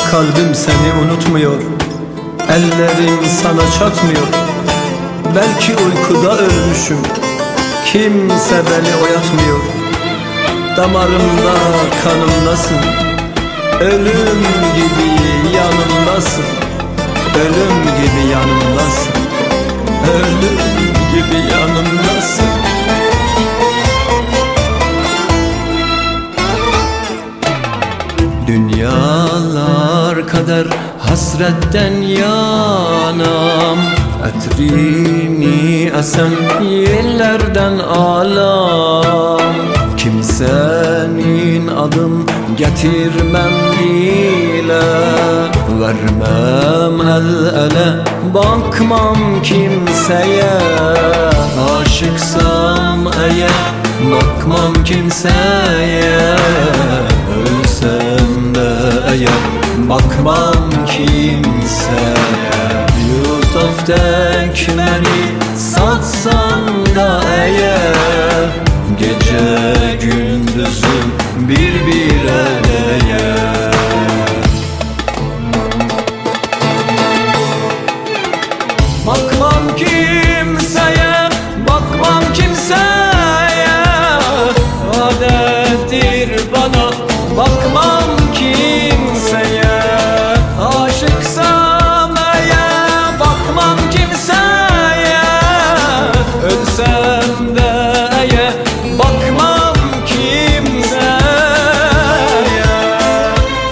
Kalbim seni unutmuyor, ellerim sana çatmıyor. Belki uykuda ölmüşüm, kimse beni oyatmıyor. Damarımda kanımdasın, ölüm gibi yanımdasın. Ölüm gibi yanımdasın, ölüm gibi yanımdasın. Dünyalar kader hasretten yanam, etrini esen yerlerden alam. Kimsenin adın getirmem dile, vermem el ele, bakmam kimseye. Aşıksam eğer bakmam kimseye, ölsem de eğer bakmam kimseye. Yusuf beni satsan da eğer, gece gün